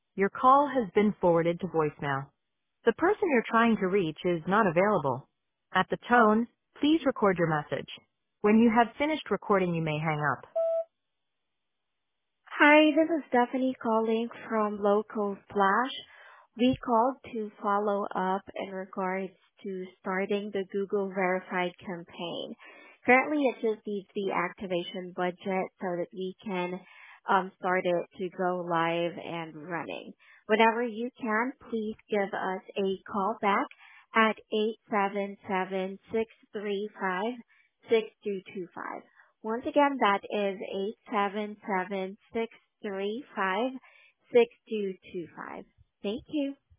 Your call has been forwarded to voicemail. The person you're trying to reach is not available. At the tone, please record your message. When you have finished recording, you may hang up. Hi, this is Stephanie calling from Local Flash. We called to follow up in regards to starting the Google Verified campaign. Currently, it just needs the activation budget so that we can start it to go live and running. Whenever you can, please give us a call back at 877-635-6225. Once again, that is 877-635-6225. Thank you.